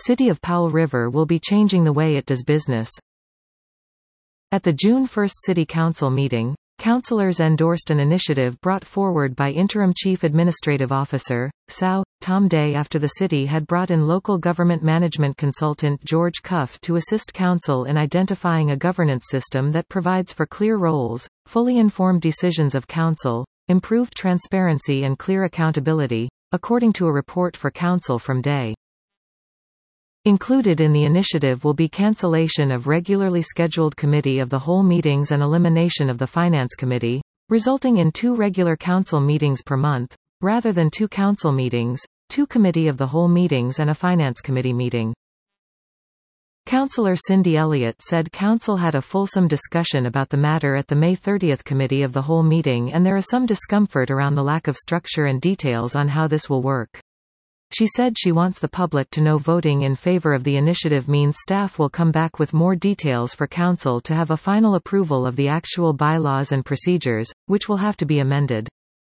City of Powell River will be changing the way it does business. At the June 1 City Council meeting, councillors endorsed an initiative brought forward by Interim Chief Administrative Officer, SAO, Tom Day after the city had brought in local government management consultant George Cuff to assist council in identifying a governance system that provides for clear roles, fully informed decisions of council, improved transparency and clear accountability, according to a report for council from Day. Included in the initiative will be cancellation of regularly scheduled committee of the whole meetings and elimination of the Finance Committee, resulting in 2 regular council meetings per month, rather than 2 council meetings, 2 committee of the whole meetings and a Finance Committee meeting. Councillor Cindy Elliott said council had a fulsome discussion about the matter at the May 30 committee of the whole meeting and there is some discomfort around the lack of structure and details on how this will work. She said she wants the public to know voting in favor of the initiative means staff will come back with more details for council to have a final approval of the actual bylaws and procedures, which will have to be amended.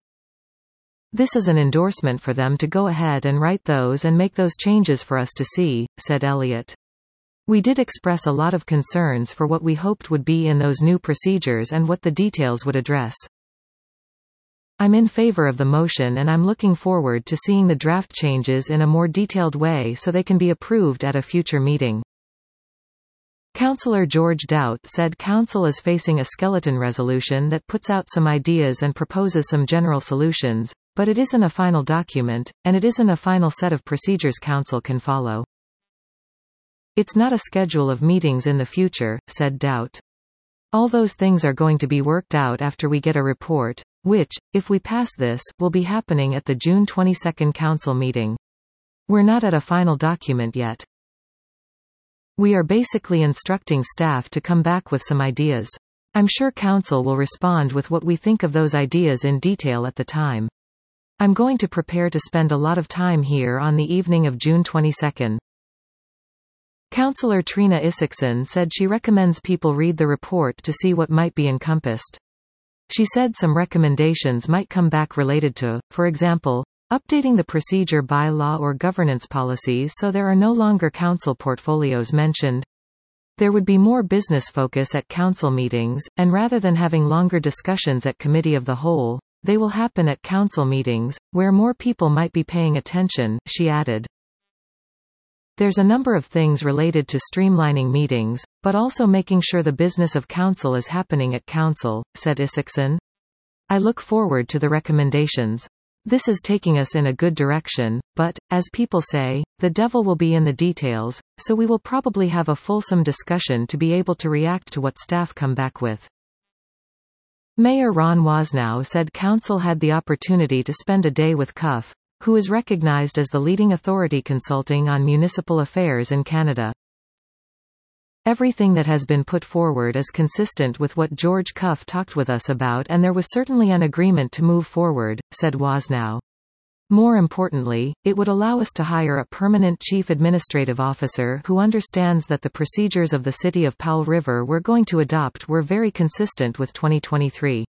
This is an endorsement for them to go ahead and write those and make those changes for us to see, said Elliott. We did express a lot of concerns for what we hoped would be in those new procedures and what the details would address. I'm in favor of the motion and I'm looking forward to seeing the draft changes in a more detailed way so they can be approved at a future meeting. Councillor George Doubt said council is facing a skeleton resolution that puts out some ideas and proposes some general solutions, but it isn't a final document, and it isn't a final set of procedures council can follow. It's not a schedule of meetings in the future, said Doubt. All those things are going to be worked out after we get a report, which, if we pass this, will be happening at the June 22 council meeting. We're not at a final document yet. We are basically instructing staff to come back with some ideas. I'm sure council will respond with what we think of those ideas in detail at the time. I'm going to prepare to spend a lot of time here on the evening of June 22. Councillor Trina Isakson said she recommends people read the report to see what might be encompassed. She said some recommendations might come back related to, for example, updating the procedure bylaw or governance policies so there are no longer council portfolios mentioned. There would be more business focus at council meetings, and rather than having longer discussions at committee of the whole, they will happen at council meetings, where more people might be paying attention, she added. There's a number of things related to streamlining meetings, but also making sure the business of council is happening at council, said Isakson. I look forward to the recommendations. This is taking us in a good direction, but, as people say, the devil will be in the details, so we will probably have a fulsome discussion to be able to react to what staff come back with. Mayor Ron Wasnow said council had the opportunity to spend a day with Cuff, who is recognized as the leading authority consulting on municipal affairs in Canada. Everything that has been put forward is consistent with what George Cuff talked with us about and there was certainly an agreement to move forward, said Wasnow. More importantly, it would allow us to hire a permanent chief administrative officer who understands that the procedures of the City of Powell River we're going to adopt were very consistent with 2023.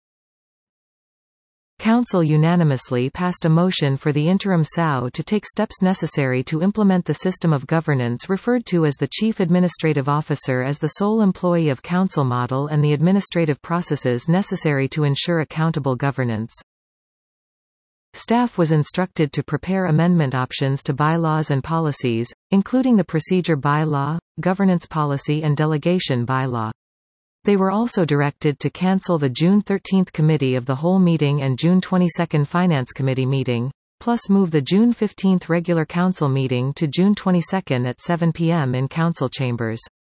Council unanimously passed a motion for the interim SAO to take steps necessary to implement the system of governance referred to as the Chief Administrative Officer as the sole employee of council model and the administrative processes necessary to ensure accountable governance. Staff was instructed to prepare amendment options to bylaws and policies, including the procedure bylaw, governance policy and delegation bylaw. They were also directed to cancel the June 13 committee of the whole meeting and June 22 Finance Committee meeting, plus move the June 15 regular council meeting to June 22 at 7 p.m. in council chambers.